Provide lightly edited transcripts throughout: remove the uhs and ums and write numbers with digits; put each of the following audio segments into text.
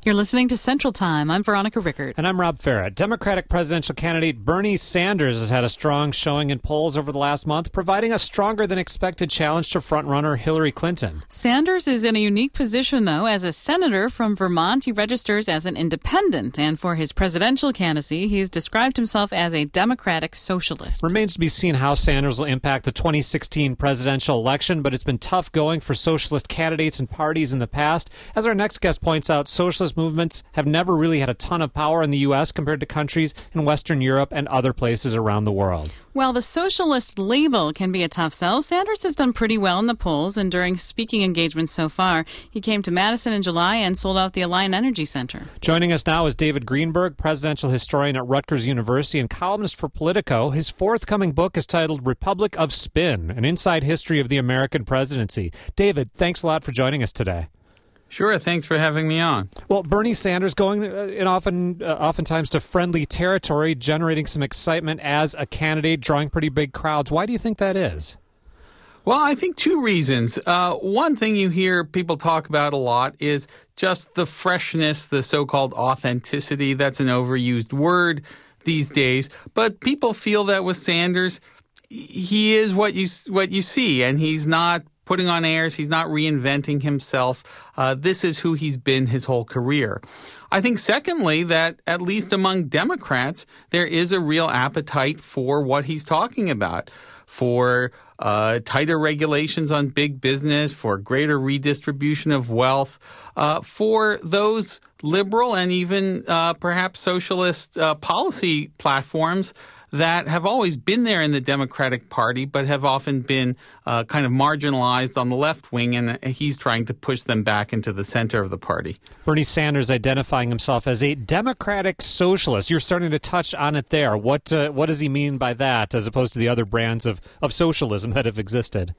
You're listening to Central Time. I'm Veronica Rickert. And I'm Rob Farrett. Democratic presidential candidate Bernie Sanders has had a strong showing in polls over the last month, providing a stronger than expected challenge to frontrunner Hillary Clinton. Sanders is in a unique position, though. As a senator from Vermont, he registers as an independent. And for his presidential candidacy, he's described himself as a democratic socialist. Remains to be seen how Sanders will impact the 2016 presidential election, but it's been tough going for socialist candidates and parties in the past. As our next guest points out, socialist movements have never really had a ton of power in the U.S. compared to countries in Western Europe and other places around the world. While the socialist label can be a tough sell, Sanders has done pretty well in the polls, and during speaking engagements so far, he came to Madison in July and sold out the Alliant Energy Center. Joining us now is David Greenberg, presidential historian at Rutgers University and columnist for Politico. His forthcoming book is titled Republic of Spin, an inside history of the American presidency. David, thanks a lot for joining us today. Sure, thanks for having me on. Well, Bernie Sanders going oftentimes to friendly territory, generating some excitement as a candidate, drawing pretty big crowds. Why do you think that is? Well, I think two reasons. One thing you hear people talk about a lot is just the freshness, the so-called authenticity. That's an overused word these days. But people feel that with Sanders, he is what you see, and he's not putting on airs. He's not reinventing himself. This is who he's been his whole career. I think, secondly, that at least among Democrats, there is a real appetite for what he's talking about, for tighter regulations on big business, for greater redistribution of wealth, for those liberal and even perhaps socialist policy platforms that have always been there in the Democratic Party, but have often been kind of marginalized on the left wing, and he's trying to push them back into the center of the party. Bernie Sanders identifying himself as a democratic socialist. You're starting to touch on it there. What does he mean by that, as opposed to the other brands of socialism that have existed?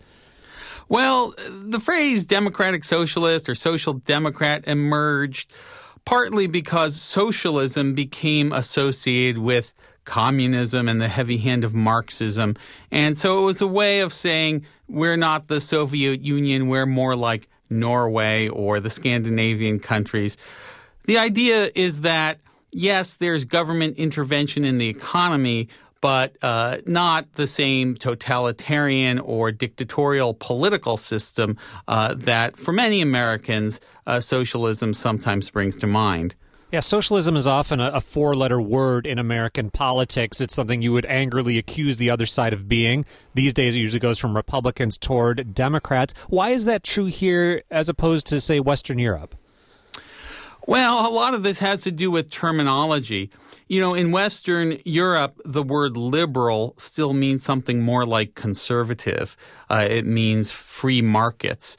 Well, the phrase democratic socialist or social democrat emerged partly because socialism became associated with communism and the heavy hand of Marxism. And so it was a way of saying we're not the Soviet Union, we're more like Norway or the Scandinavian countries. The idea is that, yes, there's government intervention in the economy, but not the same totalitarian or dictatorial political system that for many Americans socialism sometimes brings to mind. Yeah, socialism is often a four-letter word in American politics. It's something you would angrily accuse the other side of being. These days it usually goes from Republicans toward Democrats. Why is that true here as opposed to, say, Western Europe? Well, a lot of this has to do with terminology. You know, in Western Europe, the word liberal still means something more like conservative. It means free markets.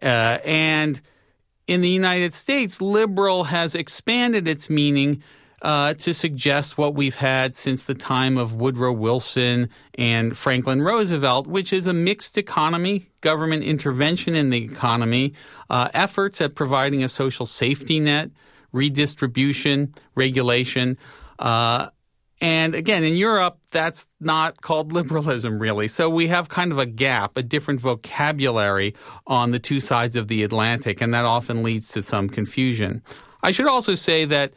And in the United States, liberal has expanded its meaning to suggest what we've had since the time of Woodrow Wilson and Franklin Roosevelt, which is a mixed economy, government intervention in the economy, efforts at providing a social safety net, redistribution, regulation. And again, in Europe, that's not called liberalism, really. So we have kind of a gap, a different vocabulary on the two sides of the Atlantic, and that often leads to some confusion. I should also say that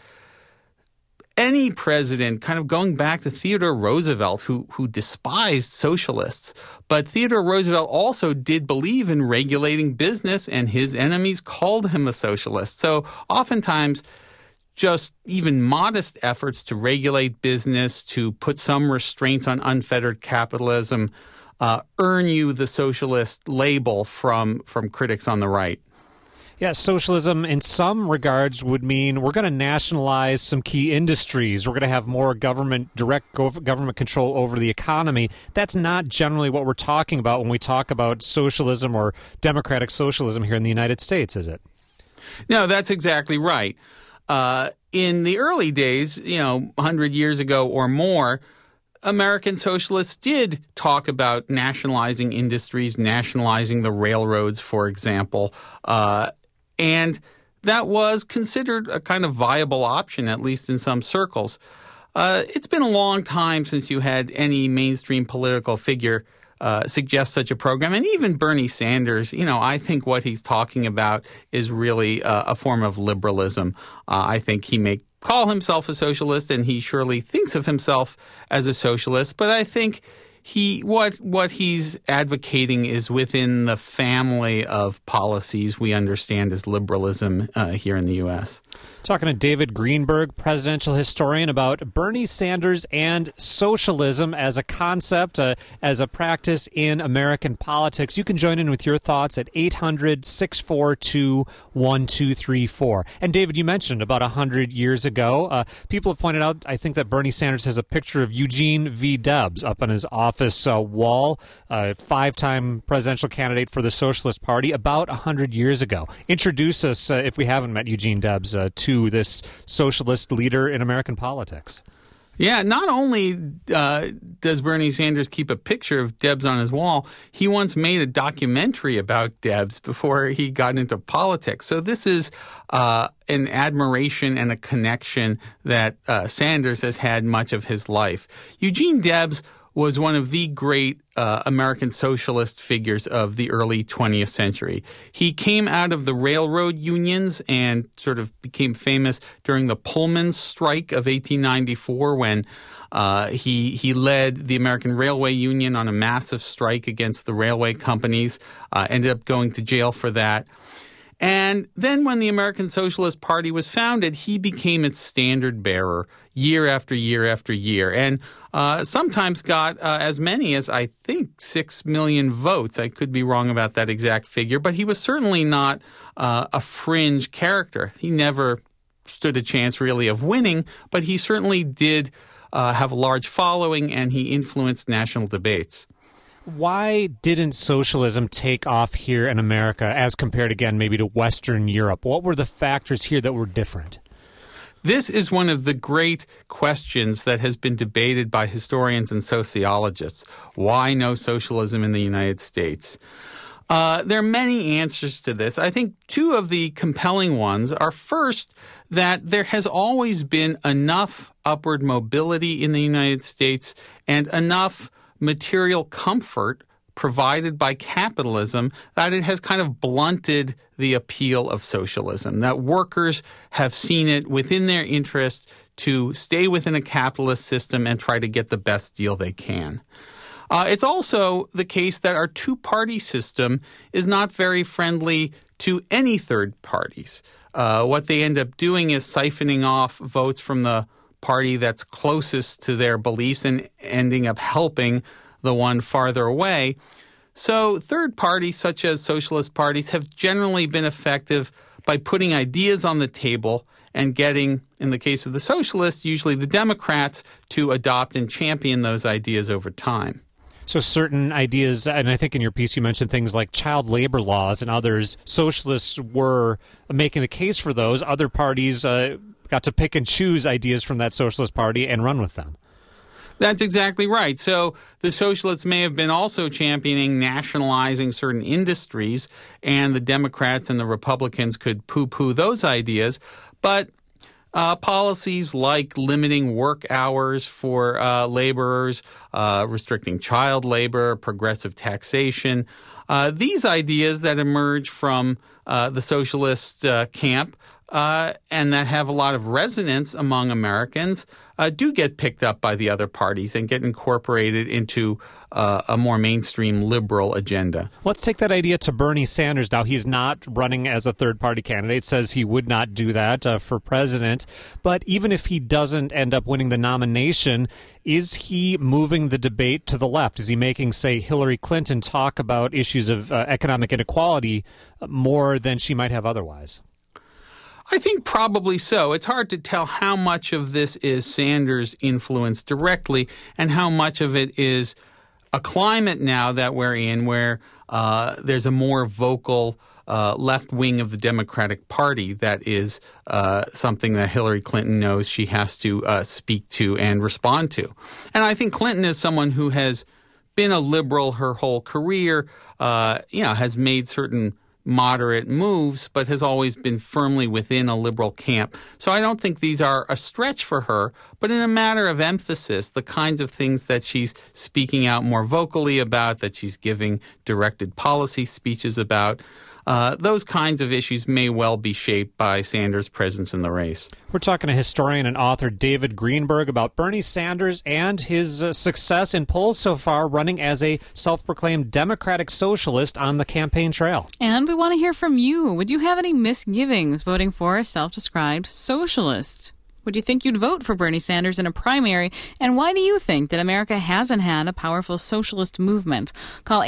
any president, kind of going back to Theodore Roosevelt, who despised socialists, but Theodore Roosevelt also did believe in regulating business, and his enemies called him a socialist. So oftentimes, just even modest efforts to regulate business, to put some restraints on unfettered capitalism, earn you the socialist label from critics on the right. Yeah, socialism in some regards would mean we're going to nationalize some key industries. We're going to have more direct government control over the economy. That's not generally what we're talking about when we talk about socialism or democratic socialism here in the United States, is it? No, that's exactly right. In the early days, 100 years ago or more, American socialists did talk about nationalizing industries, nationalizing the railroads, for example, and that was considered a kind of viable option, at least in some circles. It's been a long time since you had any mainstream political figure suggest such a program. And even Bernie Sanders, I think what he's talking about is really a form of liberalism. I think he may call himself a socialist, and he surely thinks of himself as a socialist. But I think what he's advocating is within the family of policies we understand as liberalism here in the U.S. Talking to David Greenberg, presidential historian, about Bernie Sanders and socialism as a concept, as a practice in American politics. You can join in with your thoughts at 800-642-1234. And David, you mentioned about 100 years ago, people have pointed out, I think, that Bernie Sanders has a picture of Eugene V. Debs up on his office wall, 5-time presidential candidate for the Socialist Party, about 100 years ago. Introduce us, if we haven't met Eugene Debs, to this socialist leader in American politics. Yeah, not only does Bernie Sanders keep a picture of Debs on his wall, he once made a documentary about Debs before he got into politics. So this is an admiration and a connection that Sanders has had much of his life. Eugene Debs was one of the great American socialist figures of the early 20th century. He came out of the railroad unions and sort of became famous during the Pullman strike of 1894 when he led the American Railway Union on a massive strike against the railway companies, ended up going to jail for that. And then when the American Socialist Party was founded, he became its standard bearer year after year after year, and sometimes got as many as, I think, 6 million votes. I could be wrong about that exact figure, but he was certainly not a fringe character. He never stood a chance really of winning, but he certainly did have a large following, and he influenced national debates. Why didn't socialism take off here in America as compared, again, maybe to Western Europe? What were the factors here that were different? This is one of the great questions that has been debated by historians and sociologists. Why no socialism in the United States? There are many answers to this. I think two of the compelling ones are, first, that there has always been enough upward mobility in the United States and enough material comfort provided by capitalism that it has kind of blunted the appeal of socialism, that workers have seen it within their interest to stay within a capitalist system and try to get the best deal they can. It's also the case that our two-party system is not very friendly to any third parties. What they end up doing is siphoning off votes from the party that's closest to their beliefs and ending up helping the one farther away. So third parties, such as socialist parties, have generally been effective by putting ideas on the table and getting, in the case of the socialists, usually the Democrats, to adopt and champion those ideas over time. So certain ideas, and I think in your piece you mentioned things like child labor laws and others, socialists were making the case for those. Other parties got to pick and choose ideas from that socialist party and run with them. That's exactly right. So the socialists may have been also championing nationalizing certain industries, and the Democrats and the Republicans could poo-poo those ideas. But policies like limiting work hours for laborers, restricting child labor, progressive taxation, these ideas that emerge from the socialist camp and that have a lot of resonance among Americans do get picked up by the other parties and get incorporated into a more mainstream liberal agenda. Let's take that idea to Bernie Sanders now. He's not running as a third-party candidate, says he would not do that for president. But even if he doesn't end up winning the nomination, is he moving the debate to the left? Is he making, say, Hillary Clinton talk about issues of economic inequality more than she might have otherwise? I think probably so. It's hard to tell how much of this is Sanders' influence directly and how much of it is a climate now that we're in where there's a more vocal left wing of the Democratic Party that is something that Hillary Clinton knows she has to speak to and respond to. And I think Clinton is someone who has been a liberal her whole career, has made certain moderate moves, but has always been firmly within a liberal camp. So I don't think these are a stretch for her, but in a matter of emphasis, the kinds of things that she's speaking out more vocally about, that she's giving directed policy speeches about, those kinds of issues may well be shaped by Sanders' presence in the race. We're talking to historian and author David Greenberg about Bernie Sanders and his success in polls so far, running as a self-proclaimed Democratic socialist on the campaign trail. And we want to hear from you. Would you have any misgivings voting for a self-described socialist? Would you think you'd vote for Bernie Sanders in a primary? And why do you think that America hasn't had a powerful socialist movement? Call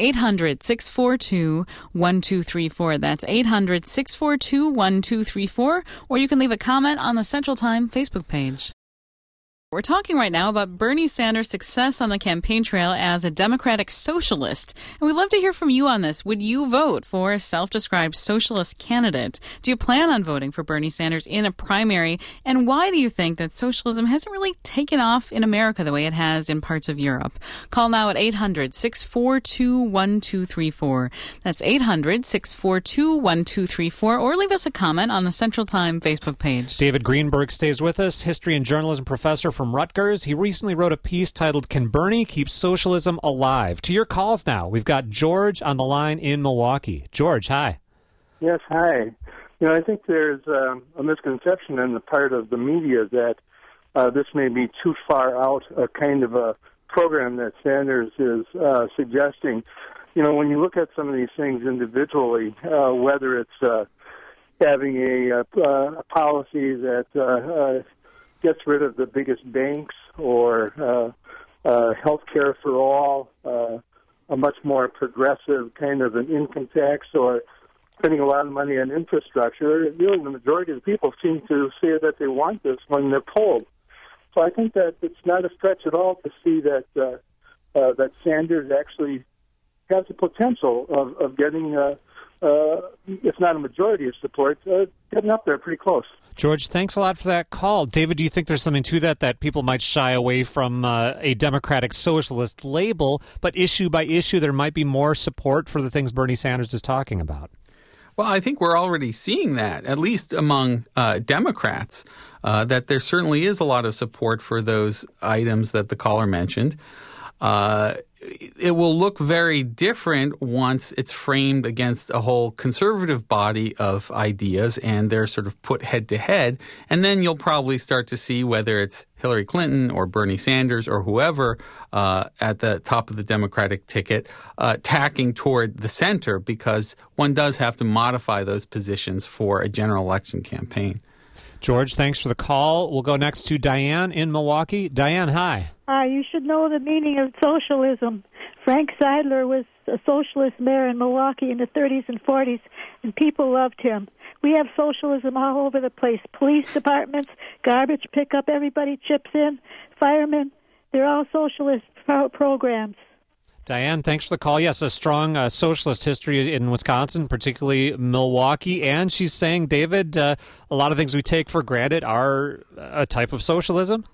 800-642-1234. That's 800-642-1234. Or you can leave a comment on the Central Time Facebook page. We're talking right now about Bernie Sanders' success on the campaign trail as a Democratic socialist. And we'd love to hear from you on this. Would you vote for a self-described socialist candidate? Do you plan on voting for Bernie Sanders in a primary? And why do you think that socialism hasn't really taken off in America the way it has in parts of Europe? Call now at 800-642-1234. That's 800-642-1234. Or leave us a comment on the Central Time Facebook page. David Greenberg stays with us, history and journalism professor from Rutgers. He recently wrote a piece titled, "Can Bernie Keep Socialism Alive?" To your calls now. We've got George on the line in Milwaukee. George, hi. Yes, hi. I think there's a misconception on the part of the media that this may be too far out a kind of a program that Sanders is suggesting. When you look at some of these things individually, whether it's having a policy that gets rid of the biggest banks, or health care for all, a much more progressive kind of an income tax, or spending a lot of money on infrastructure, really the majority of the people seem to say that they want this when they're polled. So I think that it's not a stretch at all to see that that Sanders actually has the potential of getting, if not a majority of support, getting up there pretty close. George, thanks a lot for that call. David, do you think there's something to that people might shy away from a Democratic socialist label, but issue by issue there might be more support for the things Bernie Sanders is talking about? Well, I think we're already seeing that, at least among Democrats, that there certainly is a lot of support for those items that the caller mentioned. It will look very different once it's framed against a whole conservative body of ideas and they're sort of put head to head. And then you'll probably start to see whether it's Hillary Clinton or Bernie Sanders or whoever at the top of the Democratic ticket tacking toward the center, because one does have to modify those positions for a general election campaign. George, thanks for the call. We'll go next to Diane in Milwaukee. Diane, hi. You should know the meaning of socialism. Frank Seidler was a socialist mayor in Milwaukee in the 30s and 40s, and people loved him. We have socialism all over the place. Police departments, garbage pickup, everybody chips in. Firemen, they're all socialist programs. Diane, thanks for the call. Yes, a strong socialist history in Wisconsin, particularly Milwaukee. And she's saying, David, a lot of things we take for granted are a type of socialism?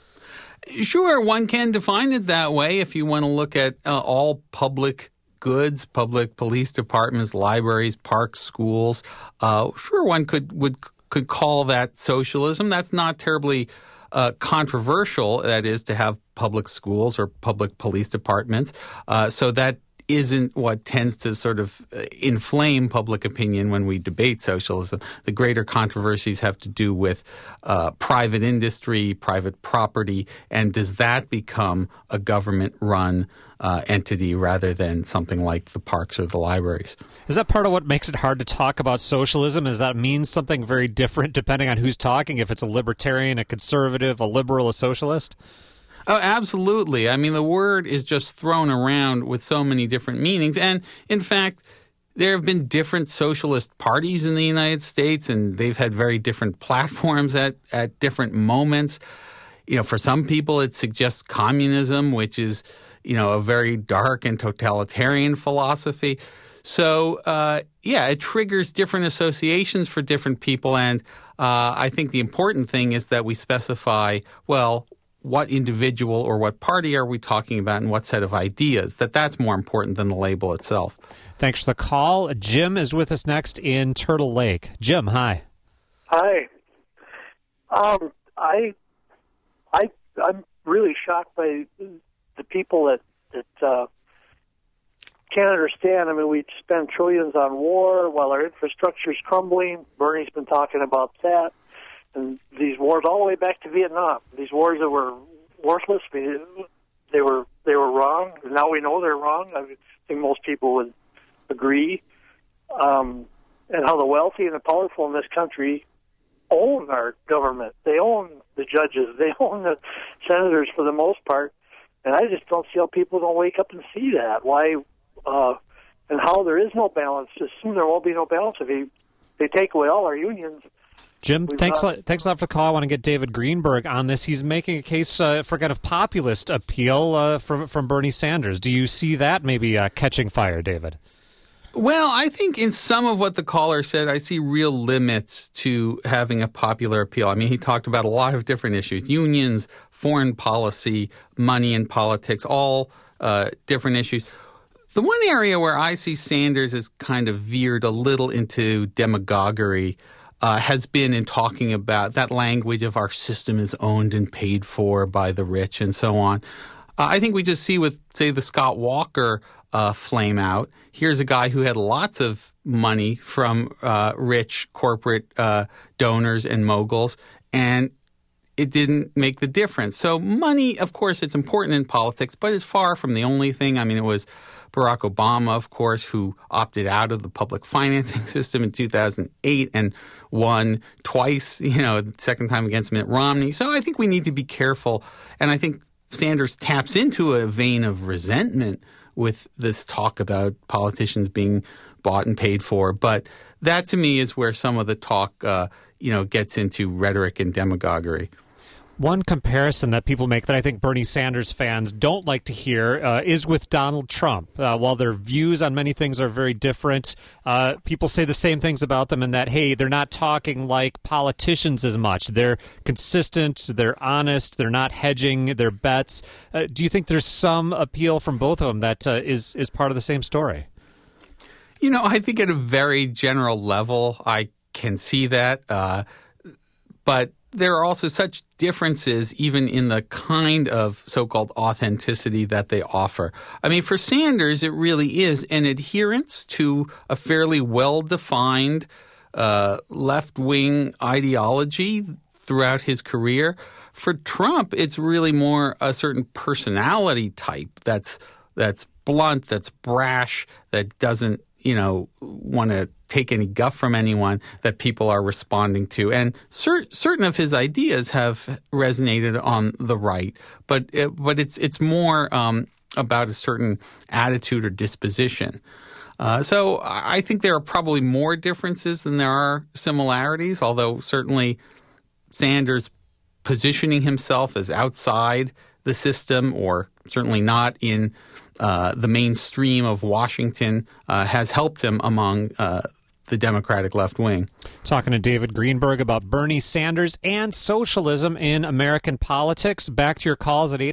Sure, one can define it that way if you want to look at all public goods, public police departments, libraries, parks, schools. Sure, one could call that socialism. That's not terribly controversial, that is, to have public schools or public police departments. So that isn't what tends to sort of inflame public opinion when we debate socialism. The greater controversies have to do with private industry, private property, and does that become a government-run entity rather than something like the parks or the libraries? Is that part of what makes it hard to talk about socialism? Is that means something very different depending on who's talking, if it's a libertarian, a conservative, a liberal, a socialist? Oh, absolutely. I mean, the word is just thrown around with so many different meanings. And in fact, there have been different socialist parties in the United States, and they've had very different platforms at different moments. For some people, it suggests communism, which is, a very dark and totalitarian philosophy. So, it triggers different associations for different people. And I think the important thing is that we specify, well, what individual or what party are we talking about and what set of ideas, that's more important than the label itself. Thanks for the call. Jim is with us next in Turtle Lake. Jim, hi. Hi. I'm really shocked by the people that can't understand. I mean, we spend trillions on war while our infrastructure is crumbling. Bernie's been talking about that. And these wars all the way back to Vietnam. These wars that were worthless, they were wrong. Now we know they're wrong. I think most people would agree. And how the wealthy and the powerful in this country own our government. They own the judges. They own the senators for the most part. And I just don't see how people don't wake up and see that. Why, and how there is no balance. Assume there won't be no balance if they take away all our unions. Jim, thanks a lot for the call. I want to get David Greenberg on this. He's making a case for kind of populist appeal from Bernie Sanders. Do you see that maybe catching fire, David? Well, I think in some of what the caller said, I see real limits to having a popular appeal. I mean, he talked about a lot of different issues: unions, foreign policy, money in politics, all different issues. The one area where I see Sanders has kind of veered a little into demagoguery has been in talking about that language of our system is owned and paid for by the rich and so on. I think we just see with, say, the Scott Walker flame out. Here's a guy who had lots of money from rich corporate donors and moguls, and it didn't make the difference. So money, of course, it's important in politics, but it's far from the only thing. I mean, it was Barack Obama, of course, who opted out of the public financing system in 2008 and won twice, the second time against Mitt Romney. So I think we need to be careful. And I think Sanders taps into a vein of resentment with this talk about politicians being bought and paid for. But that, to me, is where some of the talk, gets into rhetoric and demagoguery. One comparison that people make that I think Bernie Sanders fans don't like to hear is with Donald Trump. While their views on many things are very different, people say the same things about them in that, hey, they're not talking like politicians as much. They're consistent, they're honest, they're not hedging their bets. Do you think there's some appeal from both of them that is part of the same story? I think at a very general level, I can see that. But there are also such differences even in the kind of so-called authenticity that they offer. I mean, for Sanders, it really is an adherence to a fairly well-defined left-wing ideology throughout his career. For Trump, it's really more a certain personality type that's blunt, that's brash, that doesn't, want to take any guff from anyone, that people are responding to. And certain of his ideas have resonated on the right, but it's more about a certain attitude or disposition. So I think there are probably more differences than there are similarities, although certainly Sanders positioning himself as outside the system, or certainly not in the mainstream of Washington, has helped him among the Democratic left wing. Talking to David Greenberg about Bernie Sanders and socialism in American politics. Back to your calls at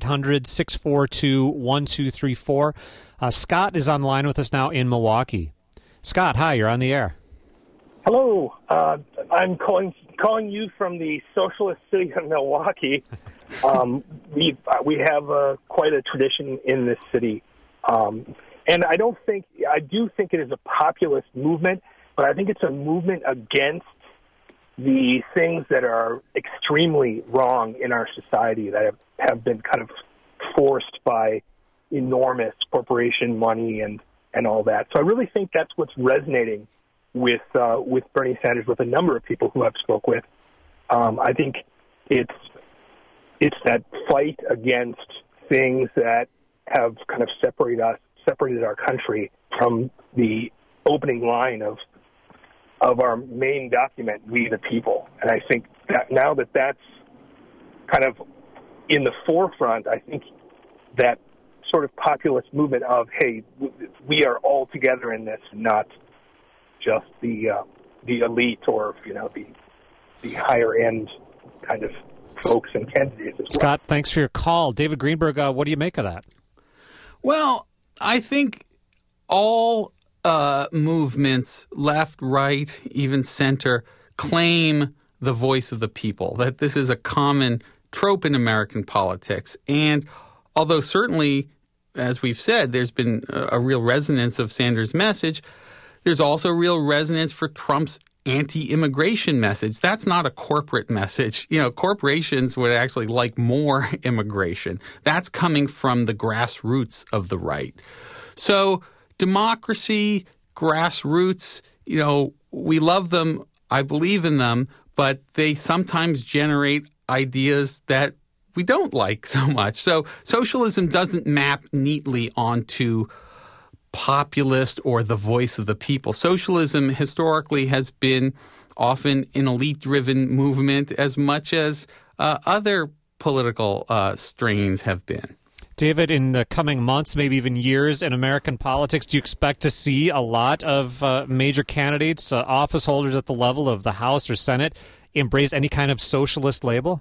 800-642-1234. Scott is on the line with us now in Milwaukee. Scott, hi, you're on the air. Hello. I'm calling you from the socialist city of Milwaukee. We have quite a tradition in this city. And I do think it is a populist movement, but I think it's a movement against the things that are extremely wrong in our society that have been kind of forced by enormous corporation money and all that. So I really think that's what's resonating with Bernie Sanders, with a number of people who I've spoke with. I think it's that fight against things that have kind of separated our country from the opening line of our main document, We the People. And I think that now that that's kind of in the forefront, I think that sort of populist movement of, hey, we are all together in this, not just the elite or the higher end kind of folks and candidates as well. Scott, thanks for your call. David Greenberg, what do you make of that? Well, I think all movements, left, right, even center, claim the voice of the people, that this is a common trope in American politics. And although certainly, as we've said, there's been a real resonance of Sanders' message, there's also real resonance for Trump's anti-immigration message. That's not a corporate message. Corporations would actually like more immigration. That's coming from the grassroots of the right. So democracy, grassroots, we love them. I believe in them, but they sometimes generate ideas that we don't like so much. So socialism doesn't map neatly onto populist or the voice of the people. Socialism historically has been often an elite-driven movement as much as other political strains have been. David, in the coming months, maybe even years in American politics, do you expect to see a lot of major candidates, office holders at the level of the House or Senate, embrace any kind of socialist label?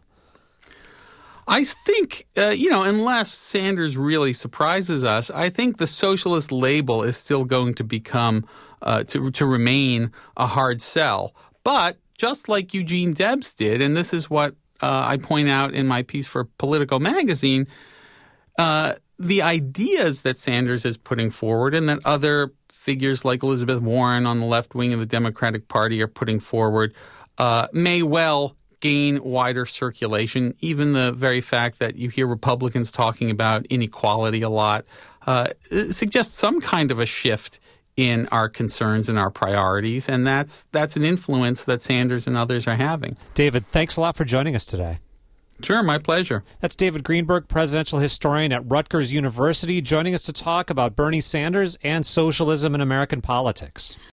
I think, unless Sanders really surprises us, I think the socialist label is still going to become, to remain a hard sell. But just like Eugene Debs did, and this is what I point out in my piece for Politico magazine, the ideas that Sanders is putting forward and that other figures like Elizabeth Warren on the left wing of the Democratic Party are putting forward may well gain wider circulation. Even the very fact that you hear Republicans talking about inequality a lot suggests some kind of a shift in our concerns and our priorities, and that's an influence that Sanders and others are having. David, thanks a lot for joining us today. Sure, my pleasure. That's David Greenberg, presidential historian at Rutgers University, joining us to talk about Bernie Sanders and socialism in American politics.